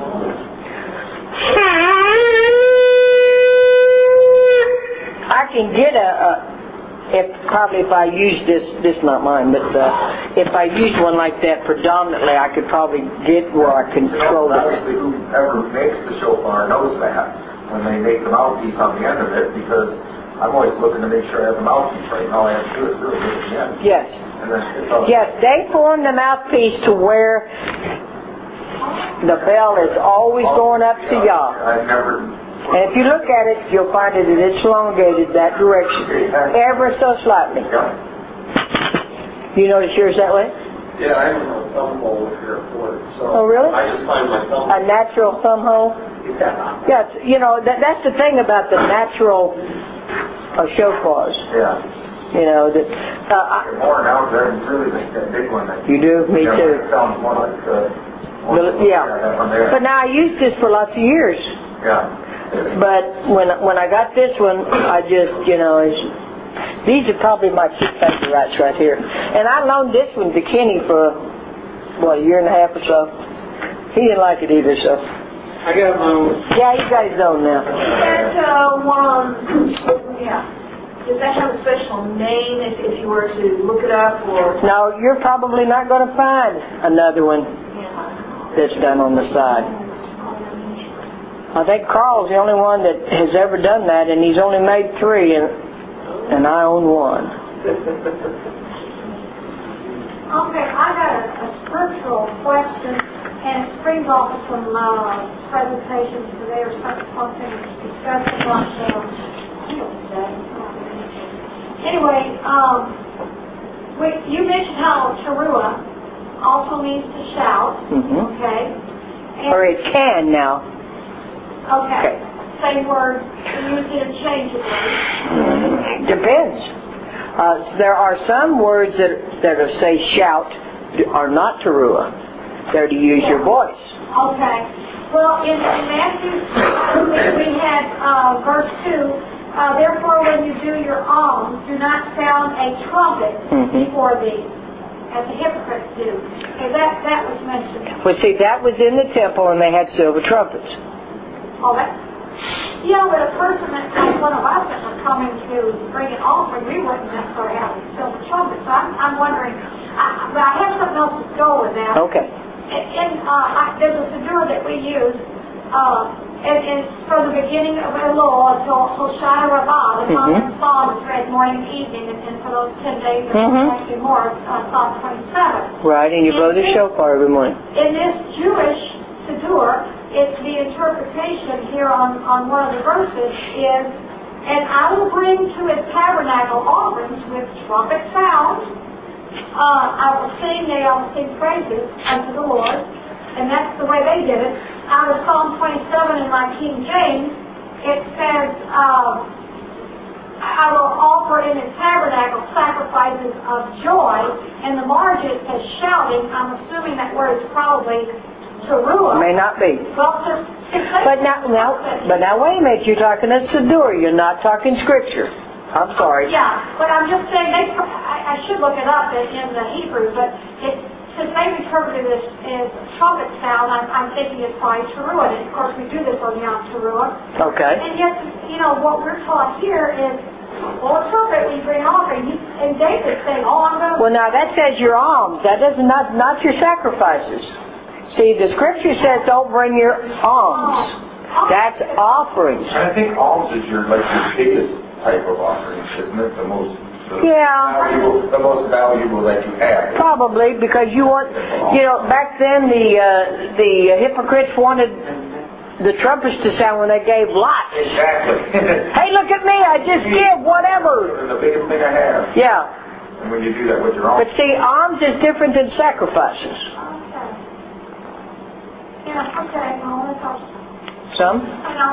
I can get if I use this not mine, but if I use one like that predominantly, I could probably get where I can control it. Obviously, whoever makes the shofar knows that when they make the mouthpiece on the end of it, because I'm always looking to make sure I have the mouthpiece right, and all I have to do is really get it in. Yes. And then it's all Yes, they form the mouthpiece to where the bell is always going up to Yah. I've never... And if you look at it, you'll find that it's elongated that direction, ever so slightly. You notice yours that way? Yeah, I have a thumb hole here for it, so... Oh, really? I just find my thumb... A natural thumb hole? Yeah. Yes, you know, that's the thing about the natural shofars. Yeah. You know, that... More now, because I really think that big one that... You do? Me too. It sounds more like... Yeah. But now I used this for lots of years. Yeah. But when I got this one, I just, you know, these are probably my two favorites right here. And I loaned this one to Kenny for, a year and a half or so. He didn't like it either, so. I got my own. Yeah, he's got his own now. That one, yeah. Does that have a special name if you were to look it up, or? No, you're probably not going to find another one. Yeah. that's done on the side. I think Carl's the only one that has ever done that, and he's only made 3, and I own 1. Okay, I got a scriptural question, and it springs off of some presentations today or something discussed about anyway, you mentioned how teruah also means to shout, okay? Or it can now. Okay. Same word, use it interchangeably. Depends. There are some words that say shout are not teruah. They're to use your voice. Okay. Well, in Matthew, we had verse 2, therefore when you do your alms, do not sound a trumpet before thee, as the hypocrites do. Okay, that was mentioned. Well, see, that was in the temple, and they had silver trumpets. Oh, but a person that, like one of us that were coming to bring an offering, we wouldn't necessarily have a silver trumpet. So I'm wondering, but I have something else to go with that. Okay. There's a siddur that we use, and it's from the beginning of Elul until Hoshana Rabbah. The common psalm is read morning and evening, and for those 10 days, there's actually more, Psalm 27. Right, and you blow the shofar every morning. In this Jewish siddur, it's the interpretation here on one of the verses is, and I will bring to his tabernacle offerings with trumpet sound. I will sing praises unto the Lord, and that's the way they did it. Out of Psalm 27 in my King James, it says, I will offer in his tabernacle sacrifices of joy, and the margin says shouting. I'm assuming that word is probably teruah. May not be. Well, but now wait a minute. You're talking a siddur. You're not talking scripture. I'm sorry. Yeah, but I'm just saying I should look it up in the Hebrew, but since they've interpreted this as trumpet sound, I'm thinking it's probably teruah. And of course, we do this on Yom Teruah. Okay. And yet, what we're taught here is, well, a trumpet we bring offering. And David's saying, I'm going to... Well, now that says your alms. That does not your sacrifices. See, the scripture says don't bring your alms. That's offerings. I think alms is your biggest type of offering, isn't it? The most valuable that you have. Probably, because you want, back then the hypocrites wanted the trumpets to sound when they gave lots. Exactly. Hey, look at me, I just give whatever. The biggest thing I have. Yeah. And when you do that with your alms. But see, alms is different than sacrifices. Yeah, okay, well, that's all. Some?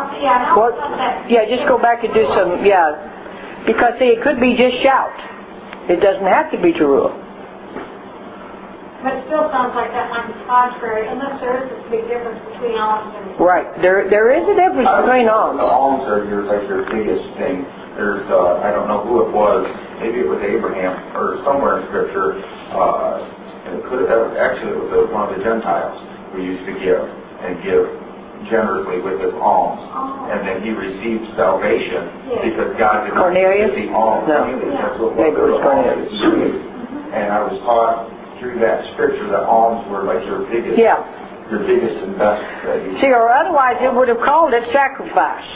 Just go back and do some, because see, it could be just shout. It doesn't have to be teruah. But it still sounds like that might be contrary, unless there is a big difference between alms and... Right, there is a difference between alms. The alms are your biggest thing. There's, I don't know who it was, maybe it was Abraham, or somewhere in Scripture, it could have, actually it was one of the Gentiles who used to give generously with his alms, and then he received salvation because God did not Cornelius? the alms. No. That's what Maybe it was Cornelius. And I was taught through that scripture that alms were like your biggest and best. See, or otherwise it would have called it sacrifice.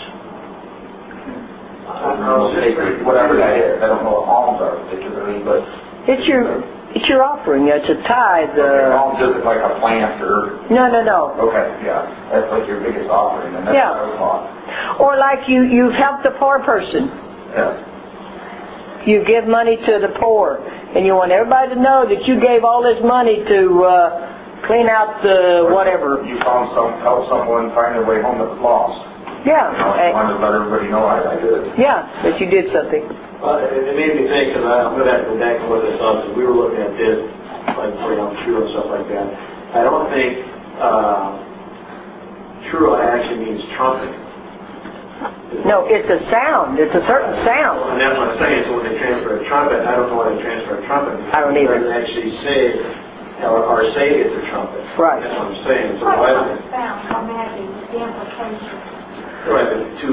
Sacred, whatever that is. I don't know what alms are particularly, but it's your offering. It's a tithe. Alms isn't like a plant or... No. Okay, yeah. That's like your biggest offering, and that's what I was taught. Or like you've helped a poor person. Yeah. You give money to the poor, and you want everybody to know that you gave all this money to clean out the whatever. You help someone find their way home that was lost. Yeah. I wanted to let everybody know I did. Yeah, that you did something. It made me think, because I'm going to have to go back and look at this up, because we were looking at this, like putting on true and stuff like that. I don't think true actually means trumpet. No, it's a sound. It's a certain sound. And that's what I'm saying. So when they transfer a trumpet, I don't know why they transfer a trumpet. I don't either. It doesn't actually say, or say it's a trumpet. Right. That's what I'm saying. So What why about sound? I'm asking the implication. Right, but to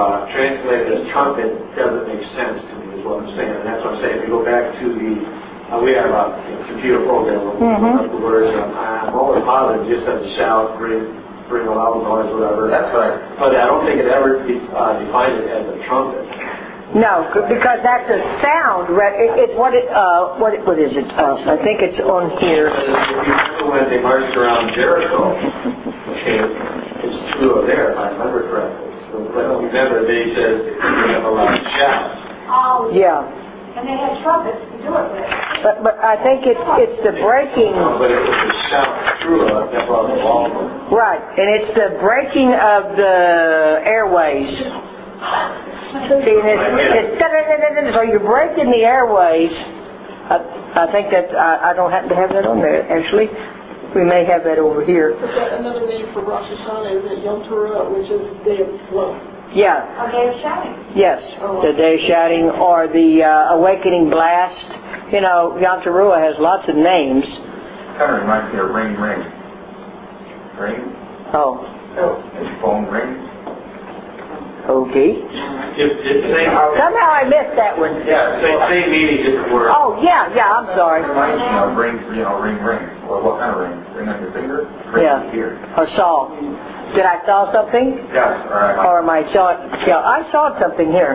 translate it as trumpet doesn't make sense to me, is what I'm saying. And that's what I'm saying. If you go back to the We have a computer program where we look up the words, and I'm always positive just have to shout, bring a loud noise, whatever. That's right. But I don't think it ever defines it as a trumpet. No, because that's a sound. It's what is it? I think it's on here. If you remember when they marched around Jericho, it's true there, if I remember correctly. So, but remember, they said they have a loud shout. Oh, yeah. And they had trumpets to do it with. But I think it's the breaking. But it was a shout through that brought the volume. Right, and it's the breaking of the airways. See, it's so you're breaking the airways. I think that I don't happen to have that on there actually. We may have that over here. Is that another name for Rosh Hashanah? Is it Yom Teruah, which is Day of Flow? Yeah. A day of shouting. Yes, the day of shouting or the awakening blast. You know, Yom Teruah has lots of names. Kind of reminds me of ring. Ring? Oh. Phone ring? Okay. Somehow I missed that one. Yeah, same meaning, different word. Oh, yeah, I'm sorry. Reminds me of ring. Well, what kind of ring? Ring on your finger? Ring on your ear. Or saw. Did I saw something? Yes, alright. Or am I saw it? Yeah, I saw something here.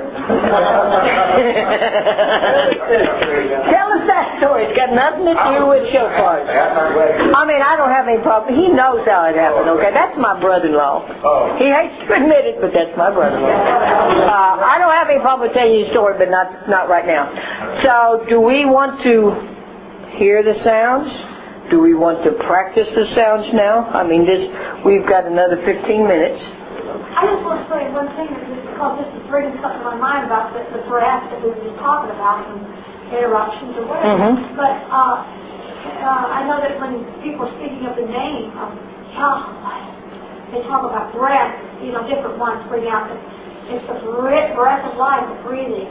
Tell us that story. It's got nothing to do with shofars. I mean, I don't have any problem. He knows how it happened, okay? That's my brother-in-law. He hates to admit it, but that's my brother-in-law. I don't have any problem telling you the story, but not right now. So, do we want to hear the sounds? Do we want to practice the sounds now? I mean, we've got another 15 minutes. I just want to say one thing, because this is bringing something to my mind about the brass that we were just talking about and interruptions or whatever. But I know that when people are speaking of the name of Yahweh, they talk about breath, different ones bring out that it's the breath of life, the breathing,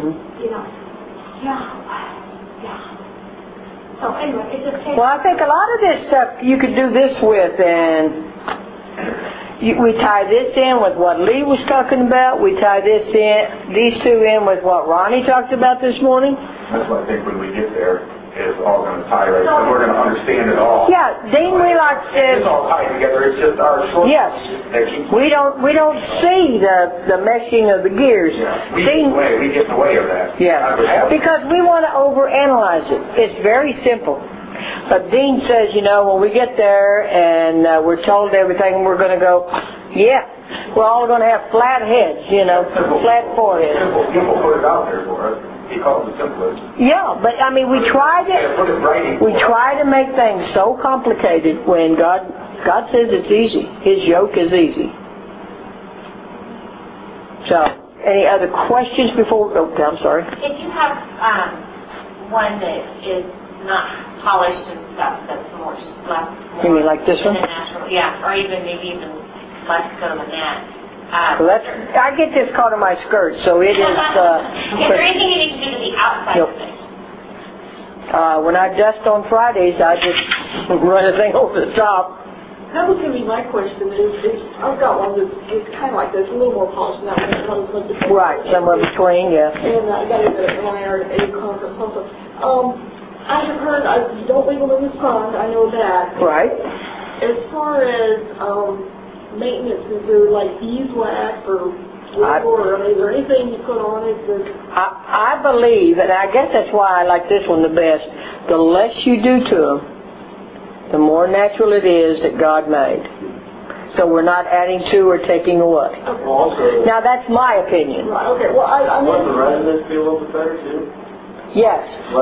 Yahweh. So anyway, it just takes... Well, I think a lot of this stuff you could do this with, and we tie this in with what Lee was talking about. We tie these two in with what Ronnie talked about this morning. That's what I think when we get there, it's all going to tie right. And we're going to understand it all. Yeah, Dean Wheelock says... It's all tied together. It's just our short... Yes. We don't see the meshing of the gears. Yeah. We get in the way of that. Yeah. Because we want to overanalyze it. It's very simple. But Dean says, when we get there and we're told everything, we're going to go, yeah, we're all going to have flat heads, flat foreheads. People put it out there for us. He calls it simplest. Yeah, but I mean, we try to make things so complicated when God says it's easy. His yoke is easy. So, any other questions before we go? I'm sorry. If you have one that is not polished and stuff, that's more less. You mean like this one? Natural, yeah, or maybe even less so than that. Well, I get this caught in my skirt, so it is... Is there anything you need to do to the outside of it? When I dust on Fridays, I just run a thing over the top. That was going to be my question. I've got one that's kind of like this, a little more polished than that one. Right, somewhere between, yeah. And I got it at an IRA conference also. I have heard, you don't leave them in the sun, I know that. Right. As far as maintenance, is there like beeswax or is there anything you put on it? I believe, and I guess that's why I like this one the best, the less you do to them, the more natural it is that God made. So we're not adding to or taking away. Okay. Now that's my opinion. Right, okay. Well, I mean... Wouldn't the residents be a little bit better too? Yes.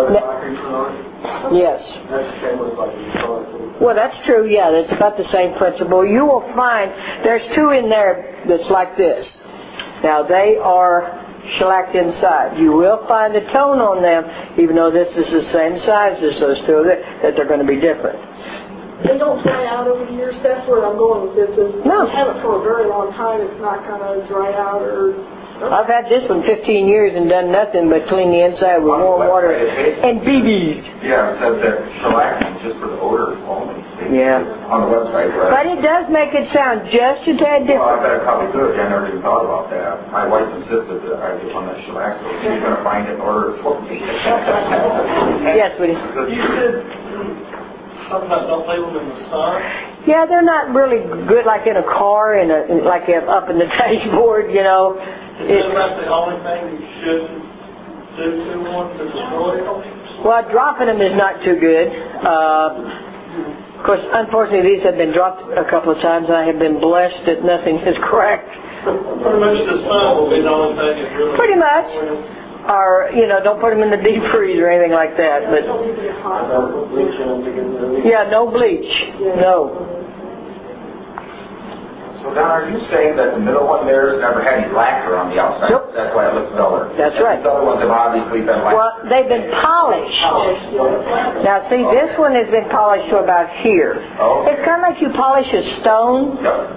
Yes. That's the same with like well, that's true, yeah. That's about the same principle. You will find there's two in there that's like this. Now, they are shellacked inside. You will find the tone on them, even though this is the same size as those two, that they're going to be different. They don't dry out over the years. That's where I'm going with this. No. I have it for a very long time. It's not going to dry out or... I've had this one 15 years and done nothing but clean the inside with warm water and BBs. Yeah, it says that shellac is just for the odor only. Yeah. On the website, right? But it does make it sound just a tad Well, I different. bet it probably could. I never even thought about that. My wife insisted that I get one that shellac, so she's going to find it and order it for me. Yes, sweetie. You said something about don't leave them in the sun. Yeah, they're not really good like in a car, like up in the dashboard, you know. Is that the only thing you shouldn't do to one to destroy it? Well, dropping them is not too good. Of course, unfortunately, these have been dropped a couple of times, and I have been blessed that nothing has cracked. Pretty much the sun will be the only thing that really... Pretty much. Or, you know, don't put them in the deep freeze or anything like that. But yeah, no bleach. No. So Don, are you saying that the middle one there has never had any lacquer on the outside? Nope. That's why it looks duller. That's right. The other ones have obviously been lacquered. Well, they've been polished. Now, see, this one has been polished to about here. Oh. It's kind of like you polish a stone. Yep.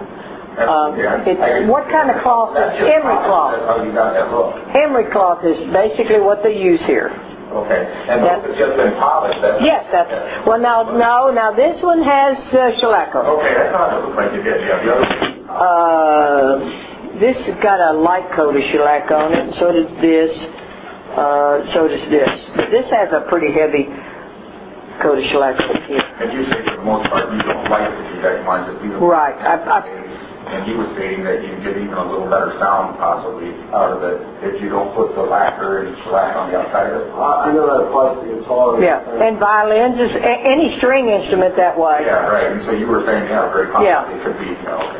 What kind of cloth is emery cloth? That's how you got that look. Emery cloth is basically what they use here. Okay. And those have just been polished. Yes, that's, well now this one has shellac on it. Okay, that's not what it looks like you did. Yeah, the other This has got a light coat of shellac on it, and so does this. So does this. But this has a pretty heavy coat of shellac on here. And you say for the most part you don't like it, you guys mind just leave it. Right. And he was stating that you get even a little better sound possibly out of it if you don't put the lacquer and shellac on the outside of it. I know that applies to guitar. Yeah, and violins, any string instrument that way. Yeah, right. And so you were saying, yeah, very possibly it could be, okay.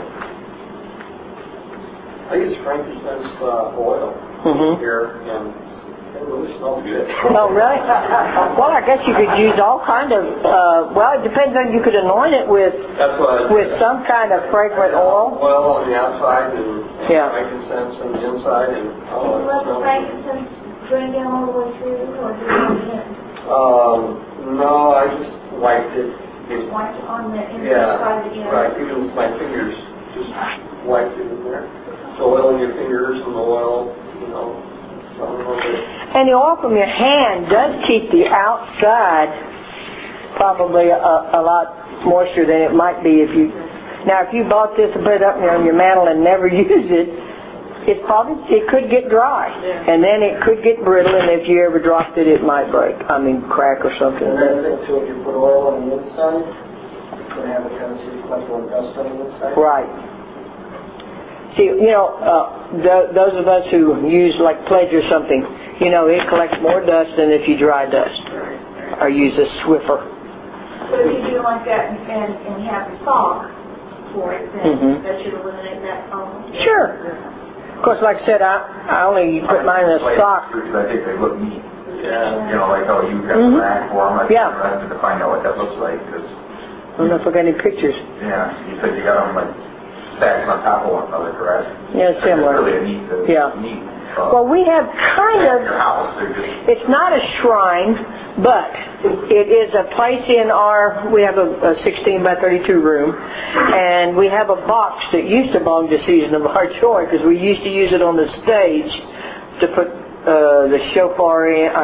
I use frankincense oil here, and it really smells good. Oh, really? Well, I guess you could use all kind of, well, it depends on, you could anoint it with some kind of fragrant oil. Oil on the outside and Yeah. frankincense on the inside, and Do you let the frankincense drain down all the way through, or do you want it? No, I just wiped it. Just wipe it on the inside again? Right, even with my fingers, just wiped it in there. So oil in your fingers and the oil, you know, a little bit. And the oil from your hand does keep the outside probably a lot moister than it might be if you... Now, if you bought this and put it up on your mantle and never use it, it could get dry. And then it could get brittle, and if you ever dropped it, it might break. I mean, crack or something. And another thing, too, if you put oil on the inside, it's going to have a tendency to collect more dust on the inside. Right. See, you know, those of us who use like Pledge or something, you know, it collects more dust than if you dry dust or use a Swiffer. But if you do like that and have a sock for it, then that should eliminate that problem. Sure. Of course, like I said, I only put mine in a sock. Because I think they look neat. Yeah. You know, like how you got the rack for them. I'm Yeah. interested to find out what that looks like. Cause, I don't know if I got any pictures. yeah, you said you got them like stacked on top of one another, correct? Yeah, similar. It's really a neat. Well, we have kind of, your house. They're just, it's not a shrine, but it is a place in we have a 16 by 32 room, and we have a box that used to belong to Season of Our Joy, because we used to use it on the stage to put the shofar in,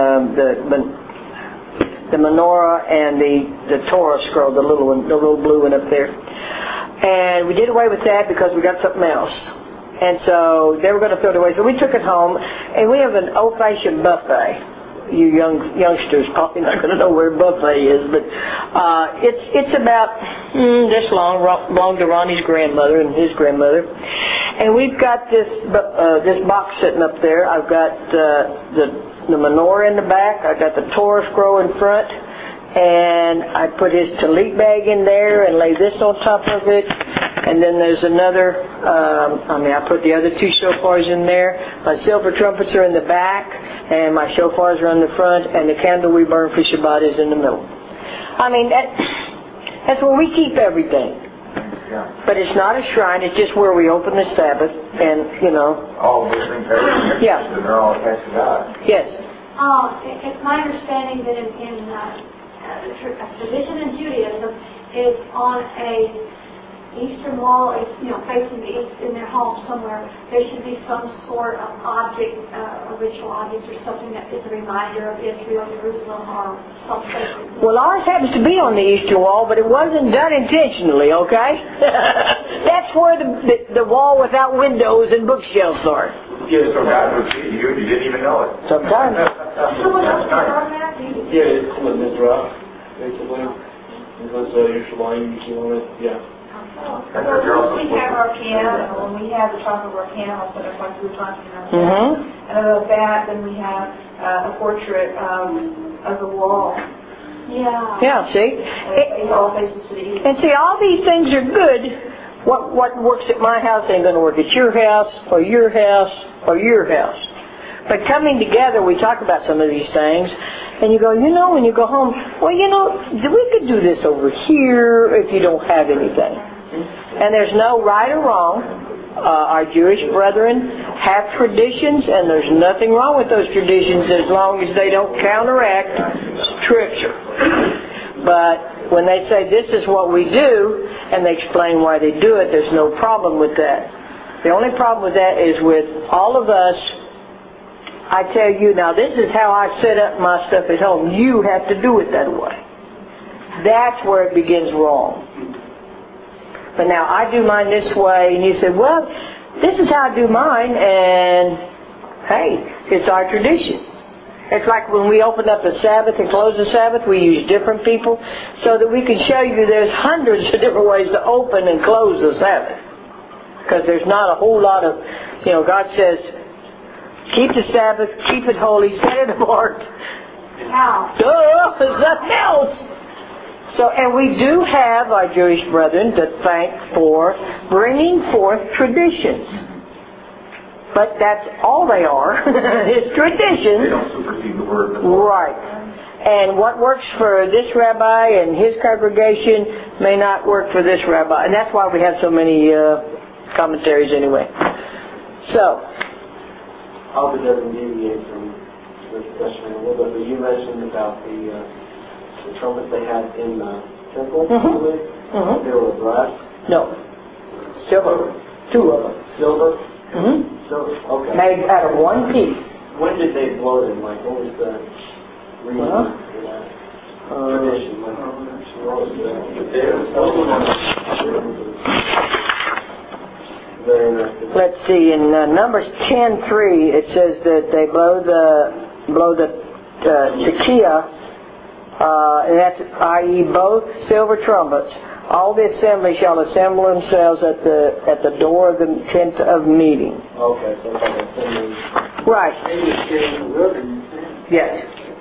the menorah and the Torah scroll, the little one, the little blue one up there. And we did away with that because we got something else. And so they were going to throw it away. So we took it home, and we have an old-fashioned buffet. You youngsters probably not going to know where a buffet is, but it's about this long, belonged to Ronnie's grandmother and his grandmother. And we've got this box sitting up there. I've got the menorah in the back. I've got the Torah scroll in front. And I put his tallit bag in there and lay this on top of it. And then there's another, I put the other two shofars in there. My silver trumpets are in the back, and my shofars are on the front, and the candle we burn for Shabbat is in the middle. I mean, that's where we keep everything. yeah. But it's not a shrine, it's just where we open the Sabbath, and, you know. All those things, everything. Yeah. And they're all attached to God. Yes. It's my understanding that in tradition in Judaism is on a eastern wall is, facing the east in their home somewhere, there should be some sort of object, a ritual object or something that is a reminder of Israel, Jerusalem, or something. Well, ours happens to be on the eastern wall, but it wasn't done intentionally, okay? That's where the wall without windows and bookshelves are. Yeah, so God would see you, you didn't even know it. Sometimes. Someone else can learn that? Yeah, it's called a Midrash, basically. It was Yerushalayim, you want it, yeah. We have our piano, when we have the top of our piano set up like we were talking about. Mm-hmm. And above that, then we have a portrait of the wall. Yeah. Yeah, see? It all faces to the east. And see, all these things are good. What works at my house ain't going to work at your house, or your house, or your house. But coming together, we talk about some of these things, and you go, when you go home, well, we could do this over here if you don't have anything. And there's no right or wrong. Our Jewish brethren have traditions, and there's nothing wrong with those traditions as long as they don't counteract Scripture. But when they say this is what we do, and they explain why they do it, there's no problem with that. The only problem with that is with all of us. I tell you now, this is how I set up my stuff at home. You have to do it that way. That's where it begins wrong. But now I do mine this way, and you say, well, this is how I do mine, and hey, it's our tradition. It's like when we open up the Sabbath and close the Sabbath, we use different people so that we can show you there's hundreds of different ways to open and close the Sabbath. Because there's not a whole lot of, God says, keep the Sabbath, keep it holy, set it apart. How? Duh, there's nothing else. So, and we do have our Jewish brethren to thank for bringing forth traditions. But that's all they are. It's traditions. They don't supersede the word. Right. And what works for this rabbi and his congregation may not work for this rabbi. And that's why we have so many commentaries anyway. So. I'll be able to deviate from the discussion a little bit, but you mentioned about the trumpets they had in the temple, I believe. They were brass? No. Silver. Two of them. Silver? Silver. Okay. Made out of one piece. When did they blow them? Like, what was the reason for that? Tradition. Let's see, in Numbers 10:3, it says that they blow the tekiah, and that's i.e. both silver trumpets. All the assembly shall assemble themselves at the door of the tent of meeting. Okay, so it's like assembly. Right. Maybe it's still in the wilderness then. Yes.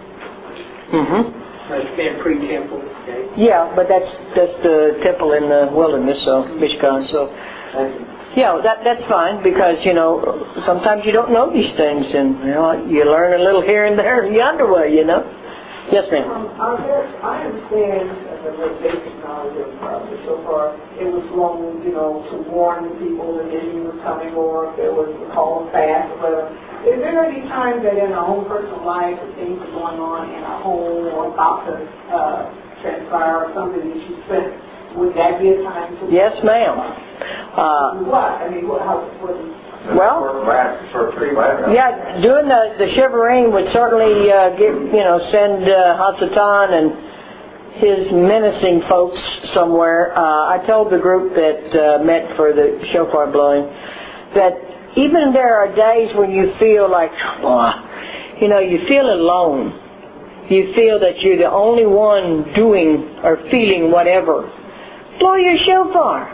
It's been pre-temple. Okay. Yeah, but that's the temple in the wilderness, so Mishkan. So. Yeah, that's fine because, sometimes you don't know these things and, you learn a little here and there yonder way, Yes, ma'am. I understand the basic knowledge of the shofar. It was blown, to warn the people that the enemy was coming, or if there was a call of fast or whatever. Is there any time that in our own personal life, if things are going on in our home or about to transpire or something that you spent, would that be a time to... Yes, ma'am. What? I mean, how... Well, yeah, doing the shivering would certainly send Hasatan and his menacing folks somewhere. I told the group that met for the shofar blowing that even there are days when you feel like, you feel alone. You feel that you're the only one doing or feeling whatever. Blow your shofar.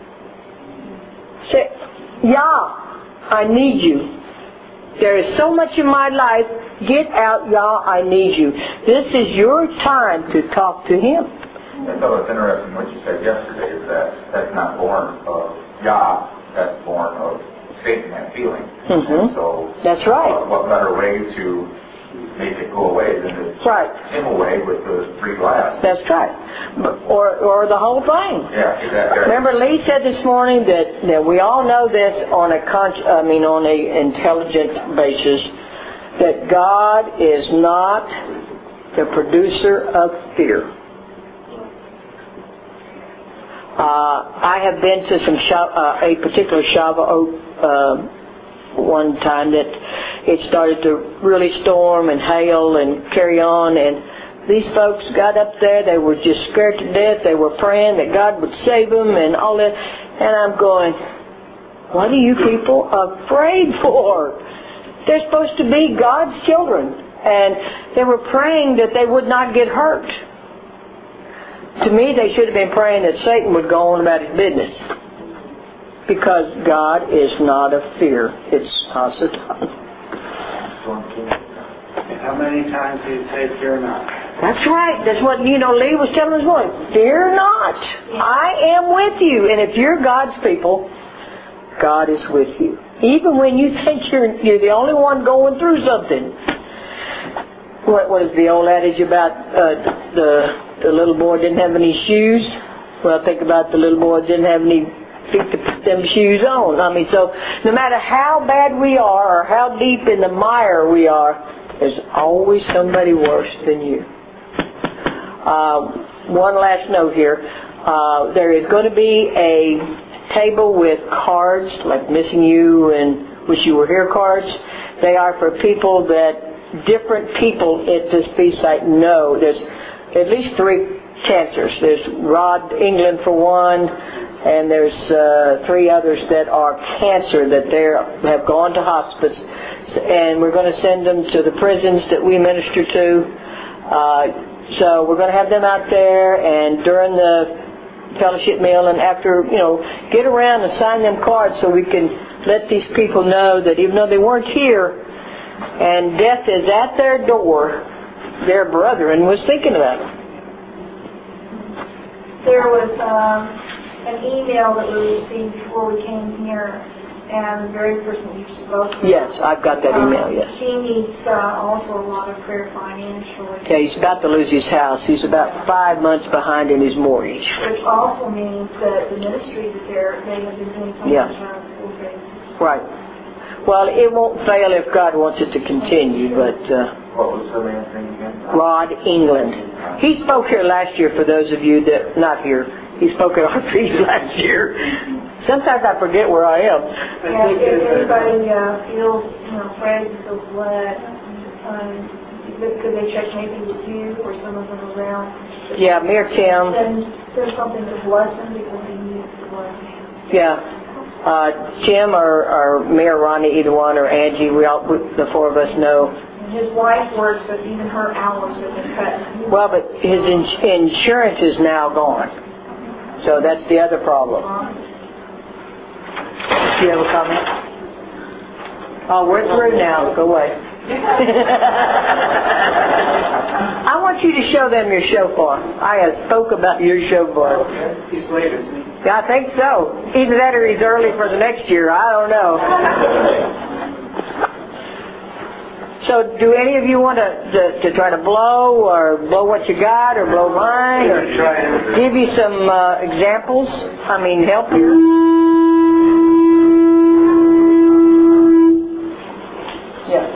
Say, Yah, I need you. There is so much in my life. Get out, Yah, I need you. This is your time to talk to Him. I thought it was interesting what you said yesterday is that that's not born of Yah, that's born of Satan, that feeling. And so, that's right. What better way to make it go away than to him away with the free glass? That's right. Or the whole thing. Yeah, exactly. Remember, Lee said this morning that we all know this on a intelligent basis, that God is not the producer of fear. I have been to some a particular Shava Oak one time that it started to really storm and hail and carry on, and these folks got up there, they were just scared to death, they were praying that God would save them and all that, and I'm going, what are you people afraid for? They're supposed to be God's children, and they were praying that they would not get hurt. To me, they should have been praying that Satan would go on about his business. Because God is not of fear. It's Hasatan. How many times do you say fear not? That's right. That's what, Lee was telling us once. Fear not. I am with you. And if you're God's people, God is with you. Even when you think you're the only one going through something. What is the old adage about the little boy didn't have any shoes? Well, think about the little boy didn't have any feet to put them shoes on. So no matter how bad we are or how deep in the mire we are, there's always somebody worse than you. One last note here. There is going to be a table with cards, like Missing You and Wish You Were Here cards. They are for people that different people at this feast site know. There's at least 3 cancers. There's Rod England for one, and there's 3 others that are cancer that have gone to hospice, and we're going to send them to the prisons that we minister to. So we're going to have them out there, and during the fellowship meal and after, get around and sign them cards so we can let these people know that even though they weren't here and death is at their door, their brethren was thinking about them. There was an email that we received before we came here, and the very person you spoke to. Yes, I've got that email, yes. He needs also a lot of prayer financially. Yeah, he's about to lose his house. He's about 5 months behind in his mortgage. Which also means that the ministry that they have been doing something will fail. Right. Well, it won't fail if God wants it to continue, but... what was the man's name again? Rod England. He spoke here last year, for those of you that not here. He spoke at our feast last year. Sometimes I forget where I am. Yeah, if anybody feels, afraid to feel blessed, could they check maybe with you or some of them around? Yeah, me or Tim. Send something to bless them because they need to bless them. Yeah. Tim or me or Ronnie, either one, or Angie, the 4 of us know. His wife works, but even her hours have been cut. Well, but his insurance is now gone. So that's the other problem. Do you have a comment? Oh, we're through now. Go away. I want you to show them your shofar. I spoke about your shofar. He's later. Yeah, I think so. Either that or he's early for the next year. I don't know. So do any of you want to try to blow or blow what you got or blow mine or give you some examples? Help you? Yeah.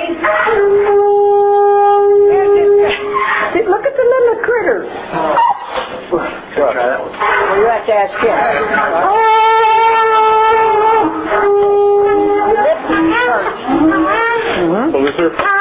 Look at the little critter. Try that one. Well, you have to ask him. So is there